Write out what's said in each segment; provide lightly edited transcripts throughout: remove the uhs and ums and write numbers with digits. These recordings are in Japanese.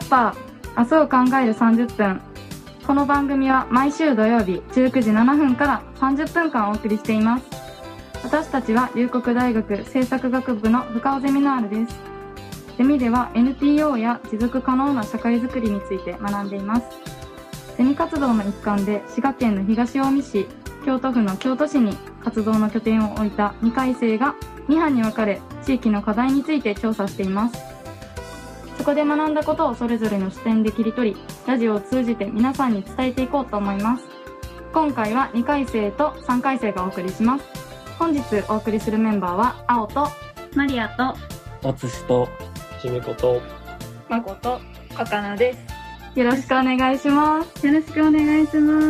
パー、明日を考える30分。この番組は毎週土曜日19時7分から30分間お送りしています。私たちは龍谷大学政策学部の深尾ゼミナールです。ゼミでは NPO や持続可能な社会づくりについて学んでいます。ゼミ活動の一環で滋賀県の東近江市、京都府の京都市に活動の拠点を置いた2回生が2班に分かれ、地域の課題について調査しています。そこで学んだことをそれぞれの視点で切り取り、ラジオを通じて皆さんに伝えていこうと思います。今回は2回生と3回生がお送りします。本日お送りするメンバーは青とマリアとあつしとひみことまことかかなです。 よろしくお願いします。 よろしくお願いします。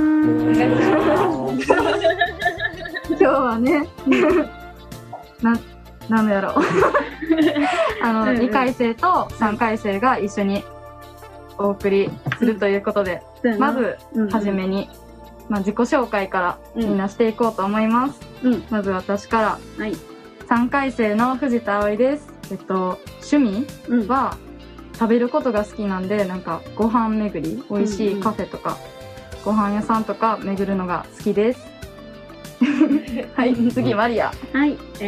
今日はねなんやろう2回生と3回生が一緒にお送りするということで、まずはじめに、自己紹介からみんなしていこうと思います。まず私から、3回生の藤田葵です。趣味は食べることが好きなんで、なんかご飯巡り、美味しいカフェとか、ご飯屋さんとか巡るのが好きです。はい、次マリア。 はい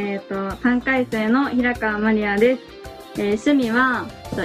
、3回生の平川マリアです。趣味は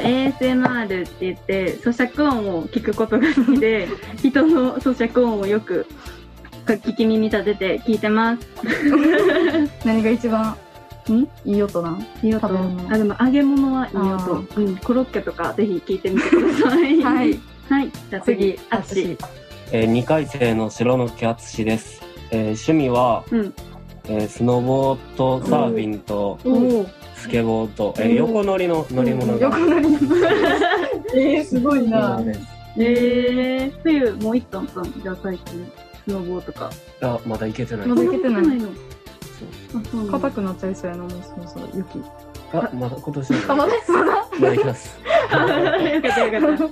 ASMR って言って咀嚼音を聞くことが好きで人の咀嚼音をよく聞き耳立てて聞いてます。 何が一番いい音なん？ いい音。でも揚げ物はいい音。コロッケとかぜひ聞いてみてください。はい。はい。じゃあ次、あつし。 2回生の白野木あつしです。趣味は、スノボーとサーフィンとスケボーと、横乗りの乗り物が。 横乗りの。すごいな。 冬もう一トンさん、じゃあ最近スノボーとか。 まだ行けてない。 まだ行けてないの。硬くなっちゃいそうやな、もうそろ雪。 まだ今年は。 まだ行きます。 よかったよかった。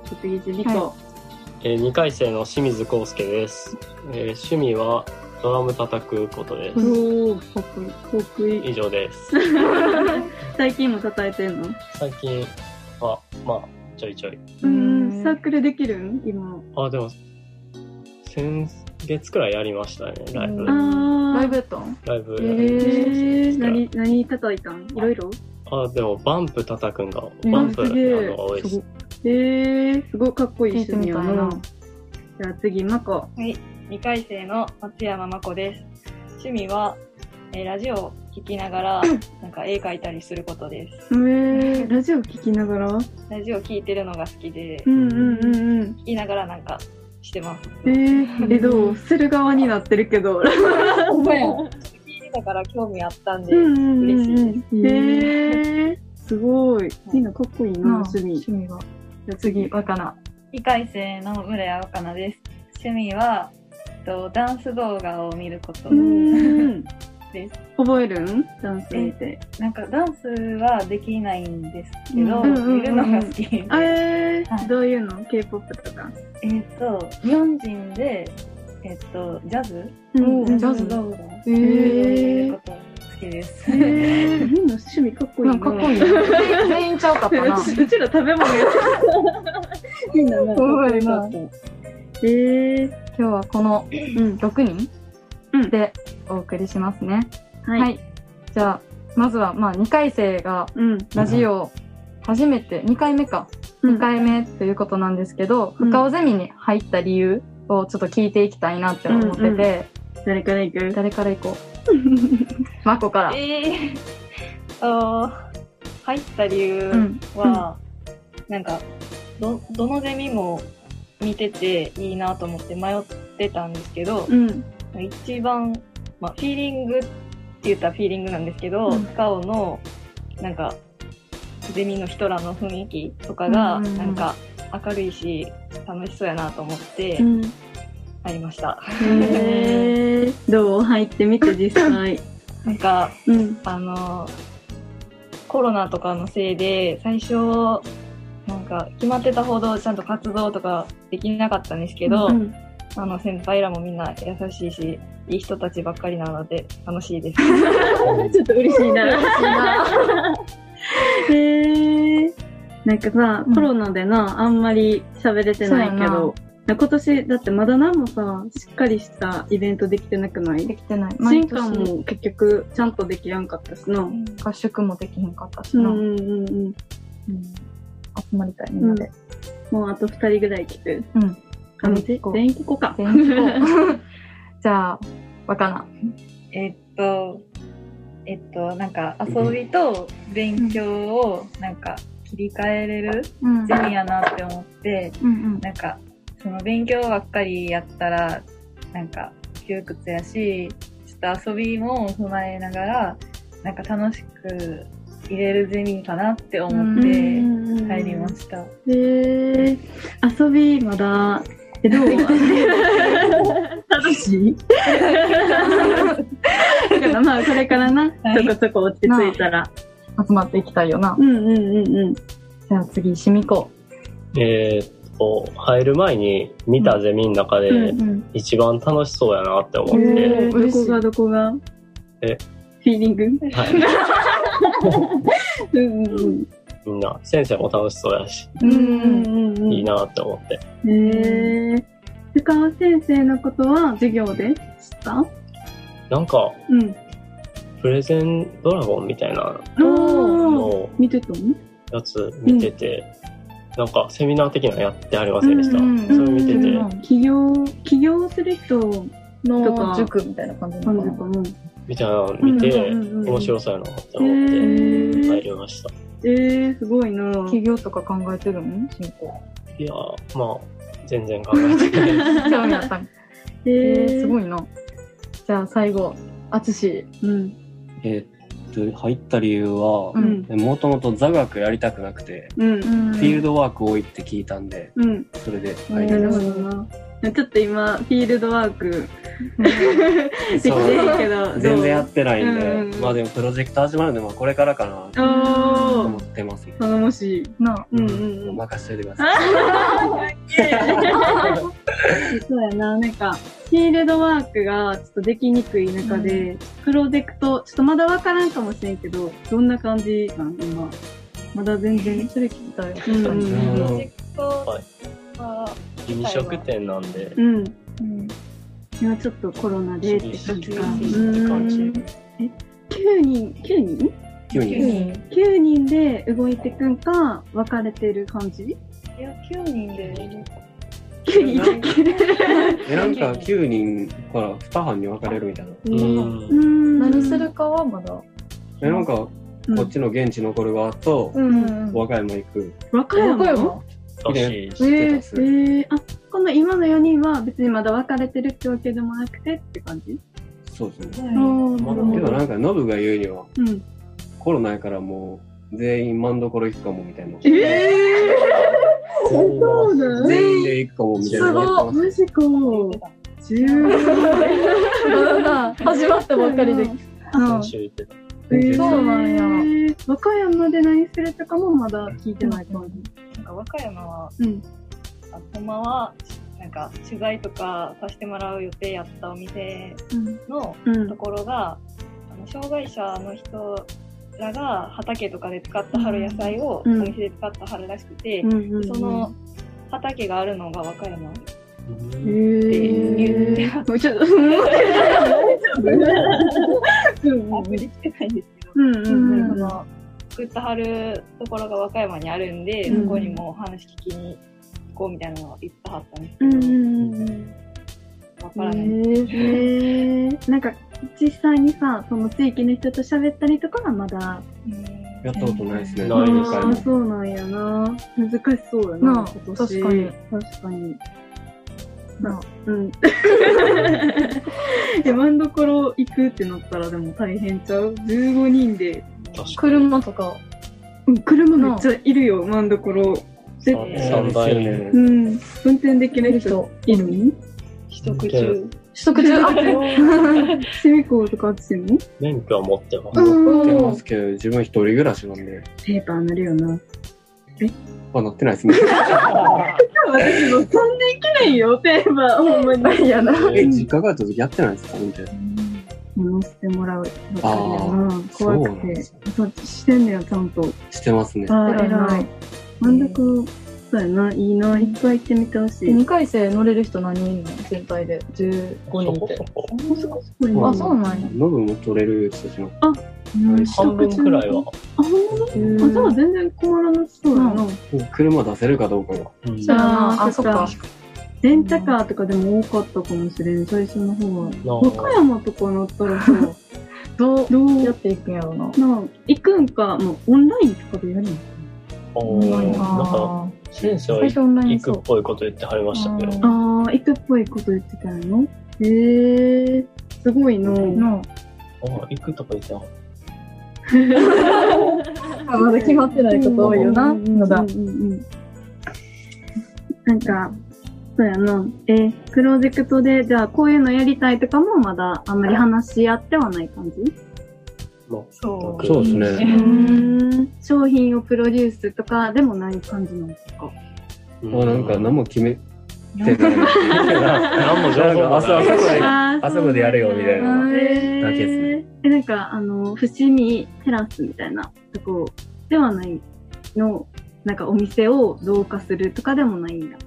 次、リコ。 2回生の清水康介です。趣味はドラム叩くことです。 かっこいい。 以上です。 最近も叩いてんの？ 最近はちょいちょい。 サークルできるん？今。 でも先月くらいやりましたね、ライブ。 ライブやったん？ ライブやりました。 何叩いたん？いろいろ？ でもバンプ叩くんがバンプなのが多いです。 すごいかっこいい趣味やな。じゃあ次、まこ。 はい、2回生の松山まこです。趣味は、ラジオを聞きながらなんか絵描いたりすることです。 ラジオ聞きながら？ ラジオ聞いてるのが好きで、聞きながらなんかしてます。 どうする側になってるけど。 ほんまや。聞いてたから興味あったんで嬉しいです。すごい。みんなかっこいいな、趣味は。 じゃあ次、若菜。 2回生の村谷若菜です。趣味はダンス動画を見ることです。 覚えるん？ダンス見て。 なんかダンスはできないんですけど、見るのが好きで。 どういうの？ K-POP とか？ 日本人でジャズ？ ジャズ動画見ること好きです。 みんな趣味かっこいいな。 かっこいいな。全員ちゃうかったな。 うちら食べ物やってみんなね。 そうやな。今日はこの6人でお送りしますね。はい。じゃあまずは2回生がラジオ初めて2回目か2回目ということなんですけど、深尾ゼミに入った理由をちょっと聞いていきたいなって思ってて、 誰から行こう。 まこから。 入った理由は、なんかどのゼミも見てていいなと思って迷ってたんですけど、一番、フィーリングって言ったらフィーリングなんですけど、深尾のなんかゼミの人らの雰囲気とかがなんか明るいし楽しそうやなと思って入りました。 どう？入ってみて実際。 なんか、コロナとかのせいで最初なんか決まってたほどちゃんと活動とかできなかったんですけど、先輩らもみんな優しいしいい人たちばっかりなので楽しいです。 ちょっと嬉しいな。 なんかさ、コロナでな、あんまり喋れてないけど、今年、だってまだ何もさ、しっかりしたイベントできてなくない？ できてない。 新刊も結局、ちゃんとできやんかったしな。 合宿もできへんかったしな。集まりたい、みんなで。 もうあと2人ぐらい来て。全員聞こうか。 全員聞こう。じゃあ、若菜。 なんか遊びと勉強をなんか切り替えれるゼミやなって思って、なんかその勉強ばっかりやったらなんか窮屈やし、ちょっと遊びも踏まえながらなんか楽しく入れるゼミかなって思って入りました。 遊びまだどう？楽しい？だからまあこれからな、ちょこちょこ落ち着いたら集まっていきたいよな。じゃあ次、しみこ。 入る前に見たゼミの中で一番楽しそうやなって思って。 どこがフィーリング？はい。 みんな先生も楽しそうやし、いいなって思って。 深川先生のことは授業で知った？ なんか、プレゼンドラゴンみたいなのを見てたの？ やつ見てて、なんかセミナー的なのやってありませんでした。それ見てて。 起業する人の塾みたいな感じなのかな。 みたいなの見て、面白そうやなって思って入りました。 すごいな。 起業とか考えてるの？進行。 いや、まあ、全然考えてない。 興味あったん。すごいな。じゃあ最後、あつし。 入った理由は、もともと座学やりたくなくて、フィールドワーク多いって聞いたんで、それで入りました。 ちょっと今、フィールドワークできてるけど、 全然やってないんで、まあでもプロジェクト始まるんで、まあこれからかなと思ってます。 頼もしい。 任せておいてください。 そうやな、なんか、フィールドワークがちょっとできにくい中で、プロジェクト、ちょっとまだわからんかもしれんけど、どんな感じなん今。まだ全然。 それ聞きたい。 プロジェクトは、 飲食店なんで。 今ちょっとコロナでって感じか。9人で動いてくんか、分かれてる感じ？いや、9人で。 9人だけなんか9人から2班に分かれるみたいな。 何するかはまだ。 なんか、こっちの現地残る側と、和歌山行く。 和歌山？この今の4人は別にまだ分かれてるってわけでもなくてって感じ？ そうですね。けどなんかノブが言うには、コロナやからもう全員真所行くかもみたいな。 そうだ。 全員で行くかもみたいな。 マジか。 始まったばっかりで。そうなんや。 和歌山で何するとかもまだ聞いてない感じ。 なんか和歌山は、ほんまはなんか取材とかさせてもらう予定やったお店のところが、障害者の人らが畑とかで使ったはる野菜をお店で使ったはるらしくて、その畑があるのが和歌山って言ってます。ちょっとできてないんですけど、作ったはるところが和歌山にあるんで、そこにも話聞きに行こうみたいなのを言ってはったんですけど、わからない。 なんか実際にさ、その地域の人と喋ったりとかはまだやったことないですね。 そうなんやな。難しそうやな、今年。確かに。真ん所行くってなったらでも大変ちゃう？15人で。 車とか。 車めっちゃいるよ、真ん所。 3台。 運転できる人いるの？ 取得中。 シミコとかしてんの？ 免許は持ってます。 持ってますけど、自分一人暮らしなんで。 ペーパーなるよな。 乗ってないですね。 私も3年記念よ、ペーパー。ほんまにないやな。 実家帰った時やってないですか？みたいな。 乗せてもらうばかりやな。怖くて。そうしてんねや、ちゃんと。 してますね。 偉い。 なんだか、そうやな、いいな、いっぱい行ってみてほしい。 2回生乗れる人何人いるの？全体で15人って。あ、そうなんや。 ノブも取れる人たちの。 半分くらいは。 あ、ほんまに？あ、じゃあ全然困らなそうやな。 車出せるかどうかが。 そうやな。あ、そっか。 レンタカーとかでも多かったかもしれん、最初の方は。和歌山とか乗ったらさ、どうやっていくんやろな。 行くんか、もうオンラインとかでやるの？なんか、先生は行くっぽいこと言ってはりましたけど。 ああ、行くっぽいこと言ってたの？へえ、すごいの。 行くとか言ってたの？ まだ決まってないこと多いよな。 なんか、そうやな。プロジェクトで、じゃあこういうのやりたいとかもまだあんまり話し合ってはない感じ？ そうですね。 商品をプロデュースとかでもない感じなんですか？ もうなんか何も決めてない。 何も情報もない。 あそこでやるよみたいなだけですね。 なんか伏見テラスみたいなとこではないの、なんかお店を同化するとかでもないんだ。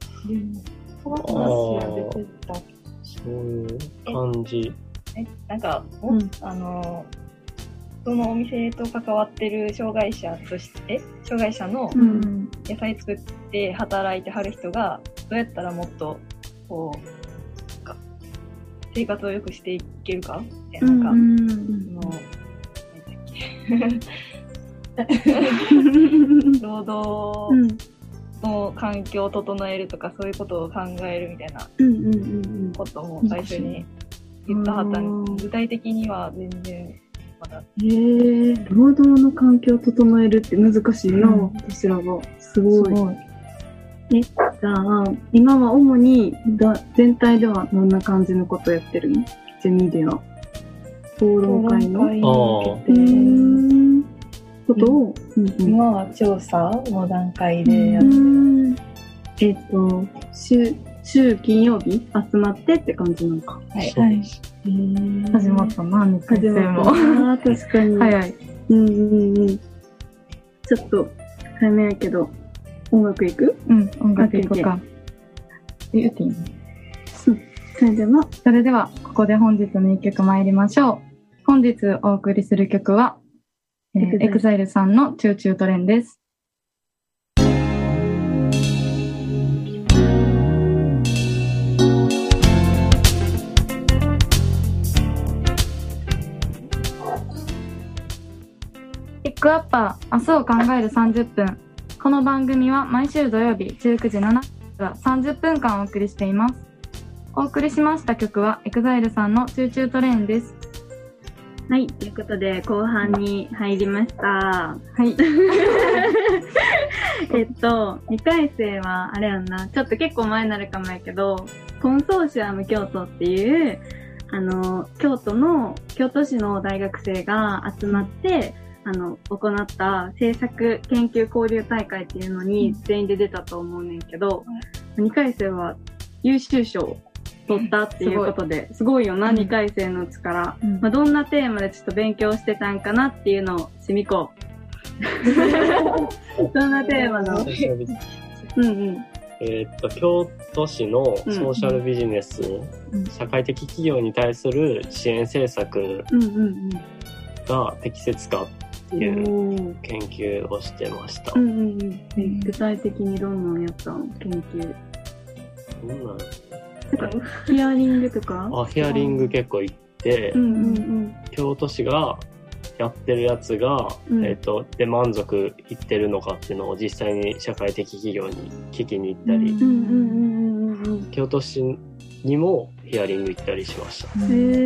そういう感じ。 なんか、そのお店と関わってる障害者の野菜作って働いてはる人がどうやったらもっとこう生活を良くしていけるかみたいな、労働の環境を整えるとかそういうことを考えるみたいなことも最初に言ったはったんです。具体的には全然まだ。 労働の環境を整えるって難しいな、私らが。すごい。じゃあ、今は主に全体ではどんな感じのことをやってるの？ゼミでは。討論会のことを、 今は調査の段階でやってる。 週金曜日集まってって感じなのか。 はい。 始まったな、2回生も。 確かに。早い。ちょっと、早めやけど、音楽行く？ 音楽行こうか。言っていいの？ それでは、ここで本日の1曲参りましょう。本日お送りする曲は、EXILE さんのチューチュートレインです。ピックアッパー、明日を考える30分。この番組は毎週土曜日19時7分から30分間お送りしています。お送りしました曲は EXILE さんのチューチュートレインです。 はい、ということで後半に入りました。 はい。 2回生はあれやんな、ちょっと結構前になるかもやけど、コンソーシアム京都っていう、京都市の大学生が集まって、行った制作研究交流大会っていうのに全員で出たと思うねんけど、2回生は優秀賞を取ったっていうことで、すごいよな、2回生の力。どんなテーマでちょっと勉強してたんかなっていうのをしみこう。どんなテーマの京都市のソーシャルビジネス、社会的企業に対する支援政策が適切かっていう研究をしてました。 具体的にどんなんやったの？研究。ヒアリングとか？ ヒアリング結構行って、京都市がやってるやつが、で満足いってるのかっていうのを実際に社会的企業に聞きに行ったり、京都市にもヒアリング行ったりしました。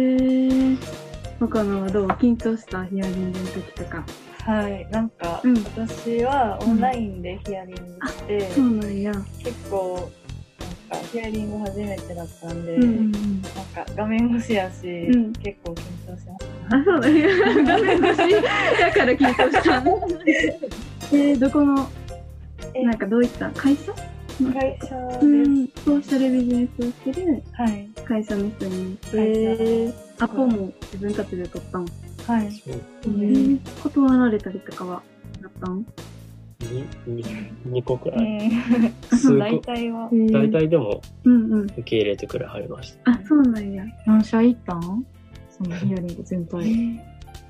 若菜はどう？緊張したヒアリングの時とか。 はい、なんか、私はオンラインでヒアリングして、 そうなんや。 結構なんかヒアリング初めてだったんで、なんか画面越しやし、結構緊張しました。 そうだね。画面越しだから緊張した。どこのなんかどういった会社？ 会社です。 ソーシャルビジネスをしてる会社の人に。アポも自分たちで取ったの？ はい。 断られたりとかはあったの？ 2個くらい。 大体は。 大体でも、受け入れてくれはりました。 あ、そうなんや。 何社行ったん？そのヒアリング全体。 10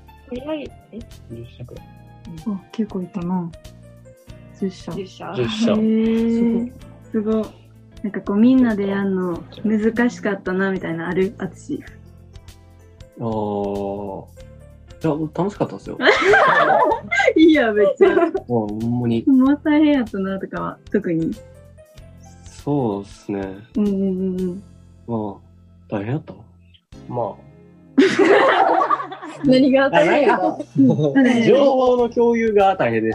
社くらい。 あ、結構いったな。10社。 10社。 すごい。なんかこうみんなでやるの難しかったなみたいなある？あつし。 いや、楽しかったですよ。 いいや、めっちゃ。 ほんまに。 もう大変やったなとかは、特に。 そうですね。まあ、大変やったまあ。 何が大変か。 情報の共有が大変でした。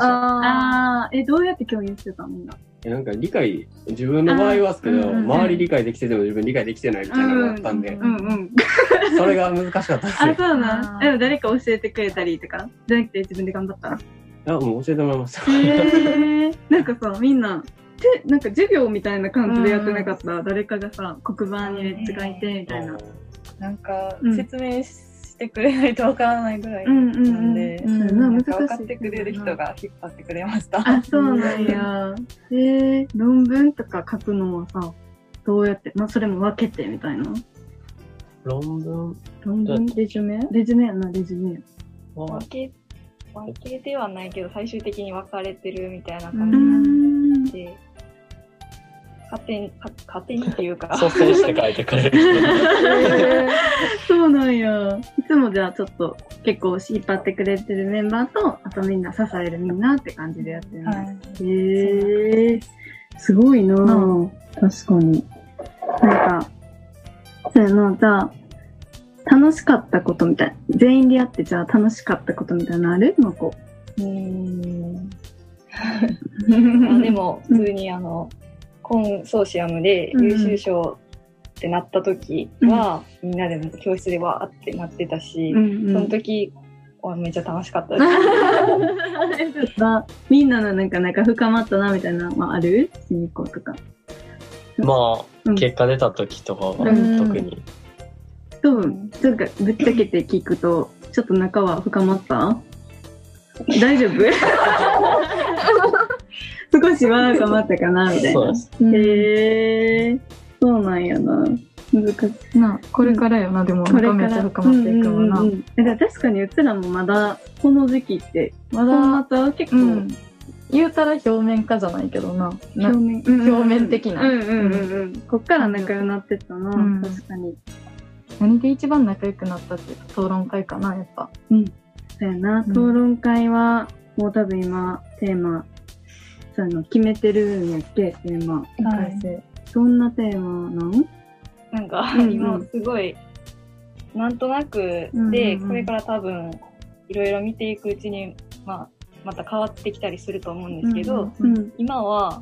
どうやって共有してたみんな。 なんか自分の場合はですけど、周り理解できてても自分理解できてないみたいなのがあったんで、それが難しかったです。 あ、そうなん。でも誰か教えてくれたりとか、じゃなくて自分で頑張った？ いや、もう教えてもらいました。 なんかさ、みんな、なんか授業みたいな感じでやってなかった？誰かがさ、黒板にめっちゃ書いてみたいな。 なんか、説明してくれないとわからないぐらいなんで、分かってくれる人が引っ張ってくれました。 あ、そうなんや。論文とか書くのはさ、どうやって、それも分けてみたいな。 論文レジュメやな、レジュメ。 分けてはないけど、最終的に分かれてるみたいな感じで、勝手にっていうか。 率先して書いてくれる人。そうなんや。いつもじゃあちょっと結構引っ張ってくれてるメンバーと、あとみんな支えるみんなって感じでやってるんです。すごいなぁ。確かに。なんか、そうやな、じゃあ、楽しかったことみたいな。全員でやってじゃあ楽しかったことみたいなのあるの子。 でも、普通にコンソーシアムで優秀賞ってなった時は、みんなで教室でわーってなってたし、その時はめっちゃ楽しかったです。 みんなのなんか深まったなみたいなのある？進行とか。 まあ、結果出た時とかは特に。 なんかぶっちゃけて聞くと、ちょっと仲は深まった？大丈夫？少しは深まったかなみたいな。 そうです。 そうなんやな。難しいな。これからよな、でもめっちゃ深まっていくもんな。 だから確かにうちらもまだこの時期ってまだ結構、 言うたら表面化じゃないけどな。表面的な。 こっから仲良くなってったな、確かに。 何で一番仲良くなったって討論会かな、やっぱ。 そうやな、討論会はもう多分今テーマそういうの決めてるんやっけ、テーマ。どんなテーマなんか、今すごいなんとなくで、これから多分いろいろ見ていくうちにまた変わってきたりすると思うんですけど、今は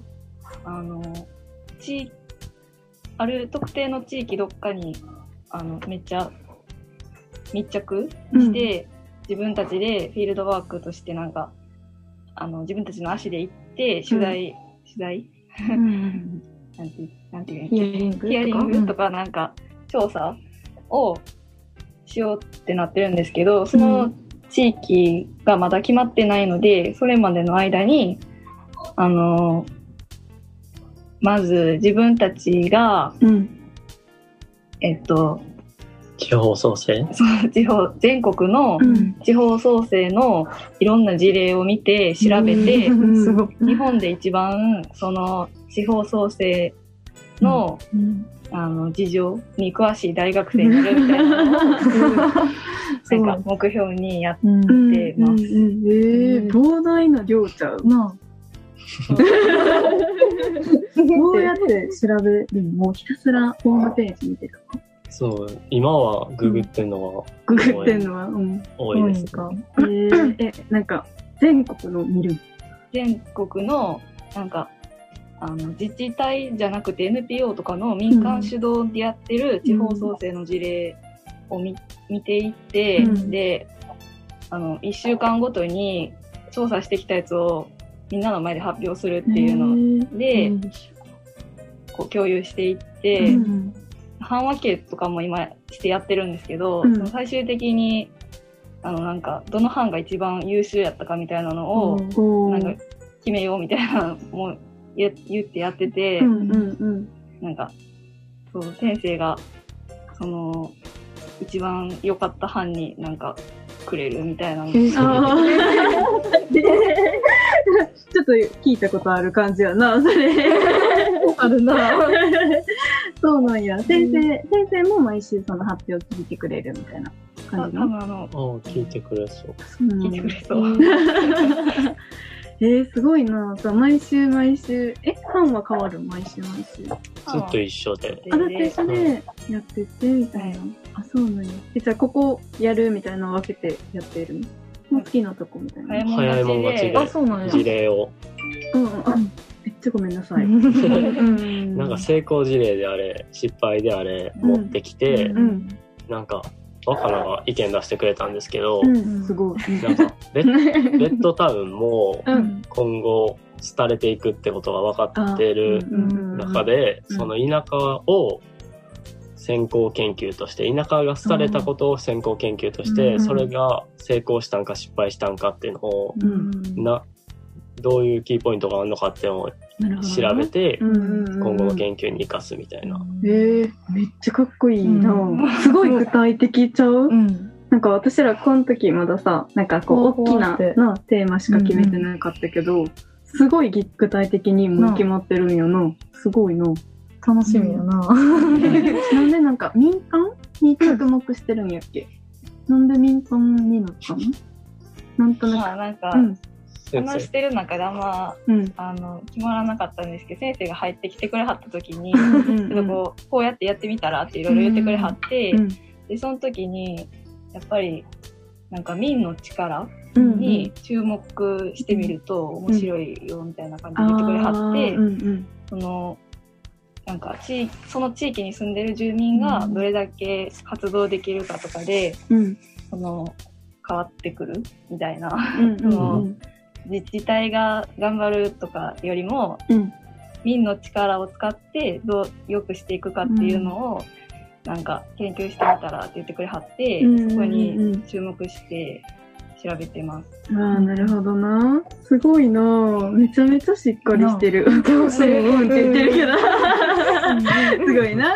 ある特定の地域どっかにめっちゃ密着して、自分たちでフィールドワークとしてなんか自分たちの足で行って取材なんていうヒアリングとかなんか調査をしようってなってるんですけど、その地域がまだ決まってないので、それまでの間にまず自分たちが、 地方創生？ 全国の地方創生のいろんな事例を見て調べて、日本で一番その地方創生の、事情に詳しい大学生になるみたいなのをなんか目標にやってます。 膨大な量ちゃうな。どうやって調べるの？もうひたすらホームページ見てるの？ そう、今はググってんのは多いですね。なんか全国の見る？ 全国のなんか自治体じゃなくて NPO とかの民間主導でやってる地方創生の事例を見ていって、で1週間ごとに調査してきたやつをみんなの前で発表するっていうので、こう共有していって、半分けとかも今してやってるんですけど、その最終的になんかどの班が一番優秀やったかみたいなのをなんか決めようみたいなのも言ってやってて、なんか、そう、先生が、一番良かった班になんかくれるみたいなの。ちょっと聞いたことある感じやな、それ。 あるな。 そうなんや。先生も毎週その発表を聞いてくれるみたいな感じの。 聞いてくれそう。 聞いてくれそう。 すごいな。毎週、班は変わる毎週。ずっと一緒で。 ずっと一緒でやってて、みたいな。そうなんや。じゃあ、ここやるみたいなのを分けてやってるの？好きなとこみたいな。 早いもん勝ちで。 そうなんや。 事例を。 めっちゃごめんなさい。 なんか成功事例であれ、失敗であれ、持ってきて、なんか、若菜が意見出してくれたんですけど、 すごい。 なんかベッドタウンも今後廃れていくってことが分かってる中で、その田舎を先行研究として、田舎が廃れたことを先行研究として、それが成功したんか失敗したんかっていうのを、どういうキーポイントがあるのかっていうのを調べて、今後の研究に生かすみたいな。 めっちゃかっこいいな。すごい具体的ちゃう？なんか私らこの時まださ、なんかこう大きなテーマしか決めてなかったけど、すごい具体的にもう決まってるんよな。すごいな。 楽しみやな。 なんでなんか民間に着目してるんやっけ？なんで民間になったの？なんとなく。 なんか、話してる中であんま、決まらなかったんですけど、先生が入ってきてくれはった時に、こうやってやってみたらっていろいろ言ってくれはって、で、その時に、やっぱり、なんか民の力に注目してみると面白いよみたいな感じで言ってくれはって、なんかその地域に住んでる住民がどれだけ活動できるかとかで、変わってくるみたいな、自治体が頑張るとかよりも、民の力を使ってどう良くしていくかっていうのをなんか研究してみたらって言ってくれはって、そこに注目して調べてます。 なるほどな。すごいな。めちゃめちゃしっかりしてる。って言ってるけど。すごいな。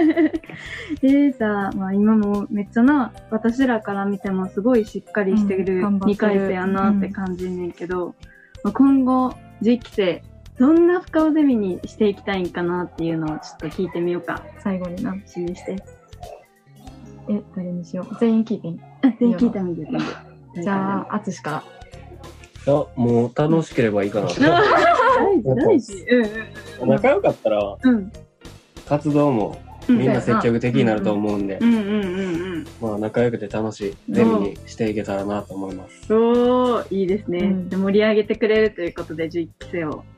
さ、今もめっちゃな、私らから見てもすごいしっかりしてる2回生やなって感じねんけど、今後、次期生、どんな深尾ゼミにしていきたいんかなっていうのをちょっと聞いてみようか。 最後にな。 指名して。 誰にしよう。全員聞いてみ。 全員聞いてみて。 じゃあ、あつしから。 もう楽しければいいかな。 大事。 仲良かったら、活動もみんな積極的になると思うんで、仲良くて楽しいゼミにしていけたらなと思います。 いいですね。盛り上げてくれるということで、11期生を。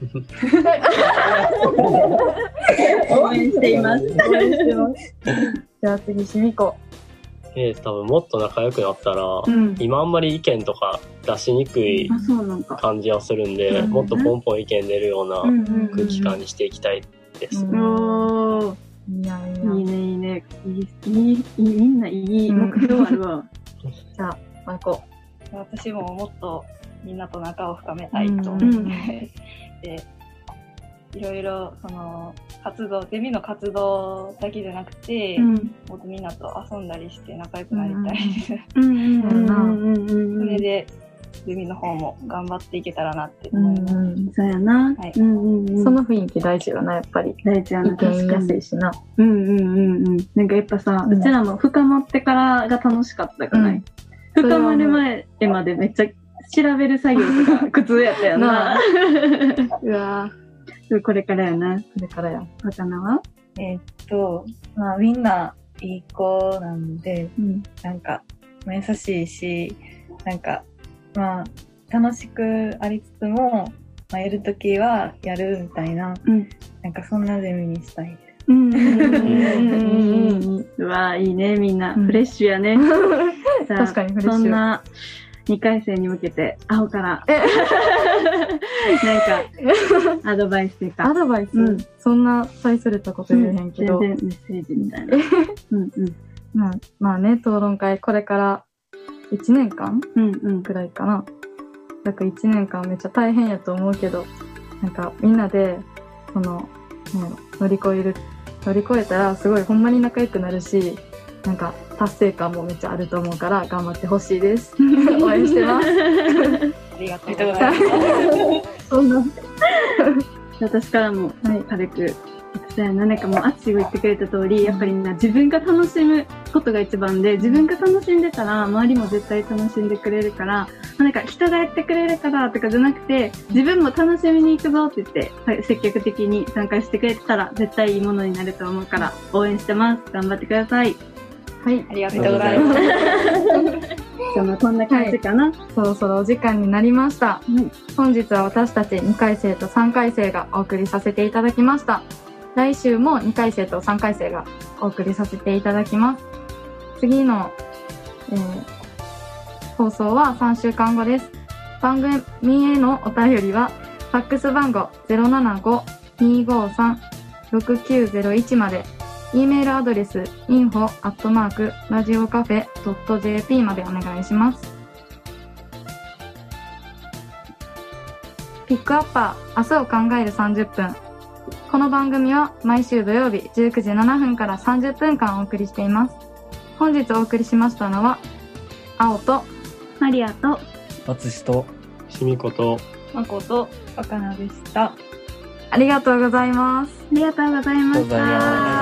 応援しています。 じゃあ次、しみこ。 多分もっと仲良くなったら、今あんまり意見とか出しにくい感じはするんで、もっとポンポン意見出るような空気感にしていきたいですね。 いいね。みんないい目標あるわ。 じゃあ、まこ。 私ももっとみんなと仲を深めたいと思ってで、いろいろゼミの活動だけじゃなくて、もっとみんなと遊んだりして仲良くなりたいです。それでゼミの方も頑張っていけたらなって思います。 そうやな。 その雰囲気大事よな、やっぱり。 大事やな。 意見言いやすいしな。 なんかやっぱさ、うちらも深まってからが楽しかったくない？深まる前までめっちゃ調べる作業とか苦痛やったよな。うわぁ。これからやな。これからや。若菜は？ みんないい子なんで、なんか、優しいし、なんか、楽しくありつつも、やるときはやるみたいな、なんかそんなゼミにしたいです。 うわぁ、いいね、みんな。フレッシュやね。 確かにフレッシュ。 そんな2回生に向けて、青から、なんか、アドバイスっていうか。 アドバイス、そんな大それたこと言えへんけど。 全然メッセージみたいな。 まあね、討論会、これから1年間くらいかな。 学1年間めっちゃ大変やと思うけど、なんかみんなで、乗り越えたらすごいほんまに仲良くなるし、なんか達成感もめっちゃあると思うから頑張ってほしいです。応援してます。 ありがとうございます。 そんな。私からも軽く。なんかもう、あっちが言ってくれた通り、やっぱり自分が楽しむことが一番で、自分が楽しんでたら、周りも絶対楽しんでくれるから、なんか人がやってくれるからとかじゃなくて、自分も楽しみに行くぞって言って、積極的に参加してくれたら、絶対いいものになると思うから、応援してます。頑張ってください。 はい、 ありがとうございます。 じゃあこんな感じかな、 そろそろお時間になりました。本日は私たち2回生と3回生がお送りさせていただきました。来週も2回生と3回生がお送りさせていただきます。次の、放送は3週間後です。番組へのお便りは、ファックス番号 075-253-6901 まで、E メールアドレス info@radiocafe.jp までお願いします。ピックアッパー、明日を考える30分。この番組は毎週土曜日19時7分から30分間お送りしています。本日お送りしましたのは、青とマリアと淳としみことまこと若菜でした。 ありがとうございます。 ありがとうございました。